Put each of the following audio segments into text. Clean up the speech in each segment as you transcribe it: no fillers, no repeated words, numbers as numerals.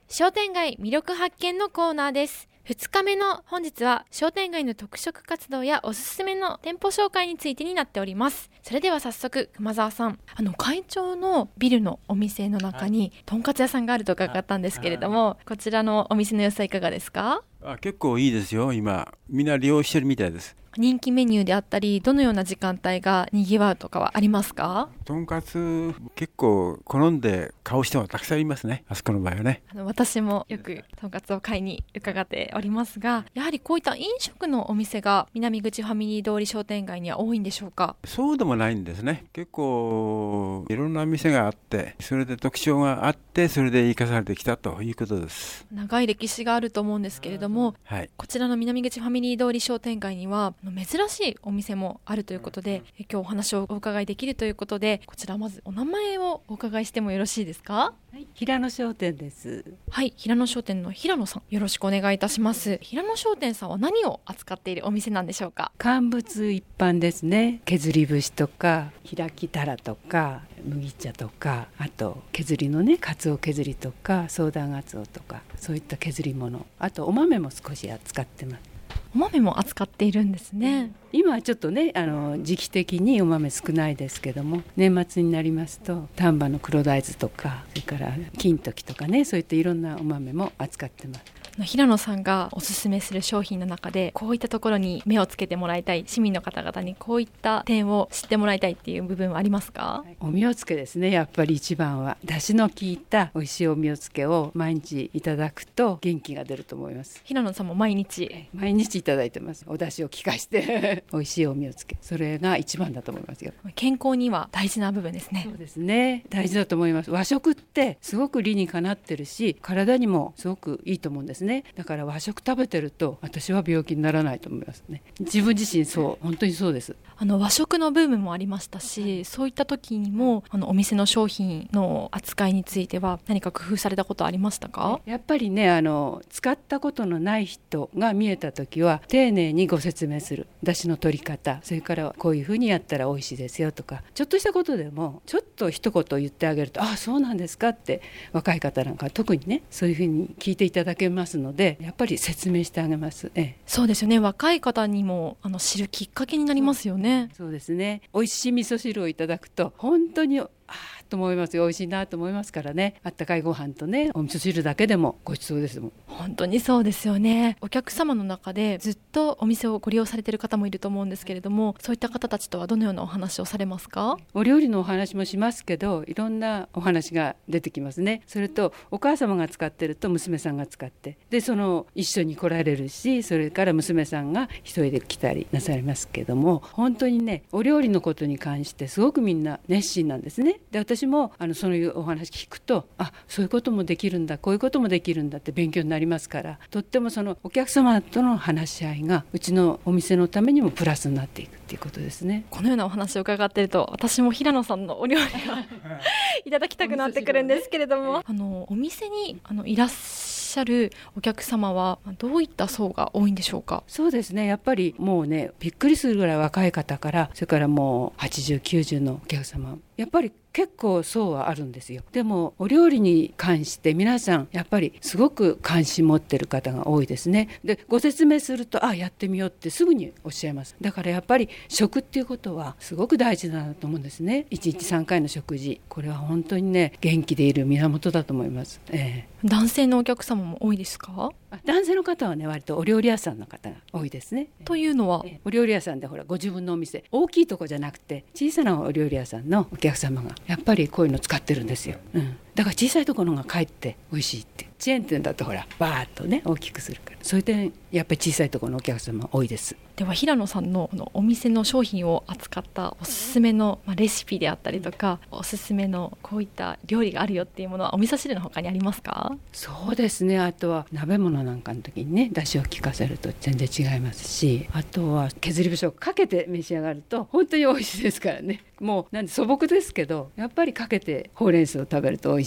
商店街魅力発見のコーナーです。2日目の本日は商店街の特色活動やおすすめの店舗紹介についてになっております。それでは早速熊澤さん、会長のビルのお店の中にとんかつ屋さんがあると伺ったんですけれども、こちらのお店の様子はいかがですか？ 結構いいですよ。今みんな利用してるみたいです。 人気メニューであったり、どのような時間帯がにぎわうとかはありますか？ とんかつ結構好んで買う人はたくさんいますね。あそこの場合はね。 私もよくとんかつを買いに伺っておりますが、やはりこういった飲食のお店が南口ファミリー通り商店街には多いんでしょうか？ そうでもないんですね。結構いろんな店があって、それで特徴があって、それで生かされてきたということです。 長い歴史があると思うんですけれども、 はい、 こちらの南口ファミリー通り商店街には珍しいお店もあるということで、今日お話をお伺いできるということで、こちらまずお名前をお伺いしてもよろしいですか？ はい、平野商店です。 はい、平野商店の平野さん、よろしくお願いいたします。平野商店さんは何を扱っているお店なんでしょうか？ 乾物一般ですね。削り節とか開きたらとか麦茶とか、あと削りのねかつお削りとかソーダガツオとか、そういった削り物、あとお豆も少し扱ってます。 お豆も扱っているんですね。 今はちょっとね時期的にお豆少ないですけども、年末になりますと丹波の黒大豆とか、それから金時とかね、そういったいろんなお豆も扱ってます。 平野さんがおすすめする商品の中で、こういったところに目をつけてもらいたい、市民の方々にこういった点を知ってもらいたいっていう部分はありますか？ おみおつけですね。やっぱり一番は出汁の効いた美味しいおみおつけを毎日いただくと元気が出ると思います。 平野さんも毎日いただいてます。お出汁を効かして美味しいおみおつけ、それが一番だと思いますよ。 健康には大事な部分ですね。 そうですね、大事だと思います。和食ってすごく理にかなってるし、体にもすごくいいと思うんですね。だから和食食べてると私は病気にならないと思いますね。自分自身本当にそうです。 和食のブームもありましたし、そういった時にもお店の商品の扱いについては何か工夫されたことありましたか？ やっぱりね使ったことのない人が見えた時は丁寧にご説明する。出汁の取り方、それからこういうふうにやったら美味しいですよとか、ちょっとしたことでもちょっと一言言ってあげると、ああそうなんですかって、若い方なんか特にねそういうふうに聞いていただけますので、やっぱり説明してあげます。 そうですよね。若い方にも知るきっかけになりますよね。 そうですね。美味しい味噌汁をいただくと本当にと思いますよ。美味しいなと思いますからね。あったかいご飯とね、お味噌汁だけでもごちそうですもん。 本当にそうですよね。お客様の中でずっとお店をご利用されている方もいると思うんですけれども、そういった方たちとはどのようなお話をされますか？ お料理のお話もしますけど、いろんなお話が出てきますね。それとお母様が使ってると娘さんが使って、で一緒に来られるし、それから娘さんが一人で来たりなされますけども、本当にねお料理のことに関してすごくみんな熱心なんですね。で私もそういうお話聞くと、そういうこともできるんだ、こういうこともできるんだって勉強になりますから、とってもお客様との話し合いがうちのお店のためにもプラスになっていくっていうことですね。 このようなお話を伺っていると、私も平野さんのお料理がいただきたくなってくるんですけれども、お店にいらっしゃるお客様はどういった層が多いんでしょうか？ そうですね、やっぱりもうねびっくりするぐらい若い方から、それからもう80、90のお客様、やっぱり結構層はあるんですよ。でもお料理に関して皆さんやっぱりすごく関心持ってる方が多いですね。でご説明するとやってみようってすぐにおっしゃいます。だからやっぱり食っていうことはすごく大事だなと思うんですね。1日3回の食事、これは本当にね元気でいる源だと思います。 男性のお客様も多いですか？ 男性の方はね割とお料理屋さんの方が多いですね。 というのはお料理屋さんでご自分のお店、大きいとこじゃなくて小さなお料理屋さんのお客様がやっぱりこういうの使ってるんですよ。だから小さいところがかえって美味しいって。チェーン店だとバーッとね大きくするから、そういう点やっぱり小さいところのお客様多いです。 では平野さんのお店の商品を扱ったおすすめのレシピであったりとか、おすすめのこういった料理があるよっていうものはお味噌汁の他にありますか？ そうですね、あとは鍋物なんかの時にね出汁を効かせると全然違いますし、あとは削り節をかけて召し上がると本当に美味しいですからね。もうなんで素朴ですけど、やっぱりかけてほうれん草を食べると美味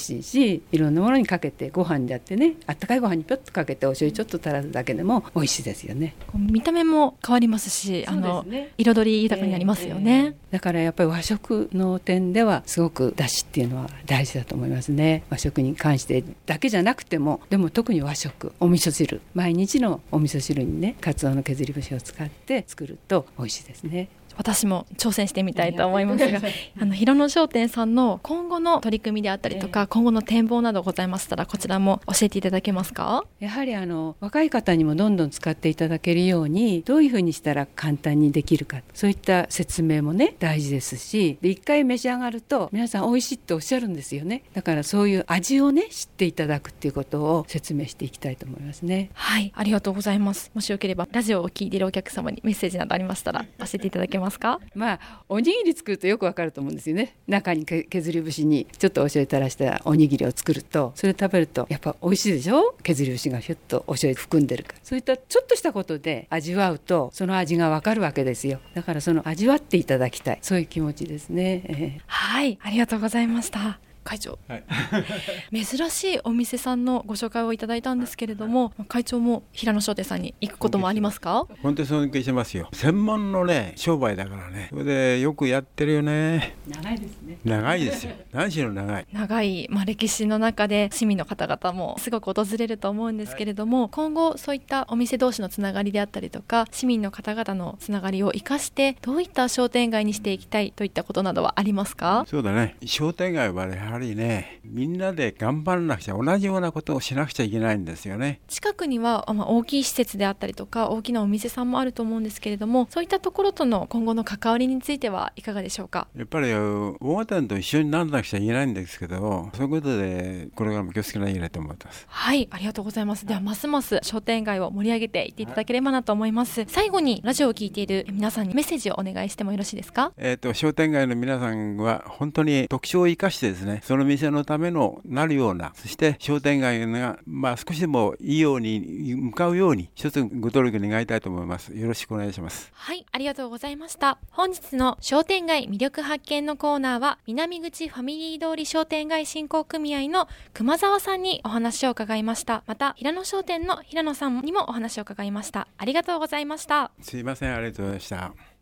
しいし、いろんなものにかけてご飯であってね、あったかいご飯にぴょっとかけてお醤油ちょっと垂らすだけでも美味しいですよね。 見た目も変わりますし、彩り豊かになりますよね。 だからやっぱり和食の点ではすごく出汁っていうのは大事だと思いますね。和食に関してだけじゃなくても、でも特に和食、お味噌汁、毎日のお味噌汁にね、カツオの削り節を使って作ると美味しいですね。 私も挑戦してみたいと思いますが平野商店さんの今後の取り組みであったりとか、今後の展望などございましたら、こちらも教えていただけますか？ やはり若い方にもどんどん使っていただけるように、どういうふうにしたら簡単にできるか、そういった説明もね大事ですし、で一回召し上がると皆さん美味しいっておっしゃるんですよね。だからそういう味をね知っていただくっていうことを説明していきたいと思いますね。 はい、ありがとうございます。もしよければラジオを聞いているお客様にメッセージなどありましたら教えていただけますか？ おにぎり作るとよくわかると思うんですよね。中に削り節にちょっとお醤油垂らしたおにぎりを作ると、それ食べるとやっぱ美味しいでしょ。削り節がひょっとお醤油含んでるから、そういったちょっとしたことで味わうとその味がわかるわけですよ。だからその味わっていただきたい、そういう気持ちですね。 はい、ありがとうございました。会長、はい、珍しいお店さんのご紹介をいただいたんですけれども、会長も平野商店さんに行くこともありますか？ 本当に尊敬してますよ。専門のね商売だからね。それでよくやってるよね。 長いですね。 長いですよ。何しろ長い、歴史の中で市民の方々もすごく訪れると思うんですけれども、今後そういったお店同士のつながりであったりとか、市民の方々のつながりを生かしてどういった商店街にしていきたいといったことなどはありますか？ そうだね、商店街はねやはりね、みんなで頑張らなくちゃ、同じようなことをしなくちゃいけないんですよね。 近くには、大きい施設であったりとか大きなお店さんもあると思うんですけれども、そういったところとの今後の関わりについてはいかがでしょうか？ やっぱり大型店と一緒にならなくちゃいけないんですけど、そういうことでこれからも気をつけなきゃいけないと思ってます。 はい、ありがとうございます。ではますます商店街を盛り上げていっていただければなと思います。最後にラジオを聞いている皆さんにメッセージをお願いしてもよろしいですか？ 商店街の皆さんは本当に特徴を生かしてですね、その店のためのなるような、そして商店街が少しでもいいように向かうように一つご努力願いたいと思います。よろしくお願いします。 はい、ありがとうございました。本日の商店街魅力発見のコーナーは、南口ファミリー通り商店街振興組合の熊澤さんにお話を伺いました。また平野商店の平野さんにもお話を伺いました。ありがとうございました。 すいません、ありがとうございました。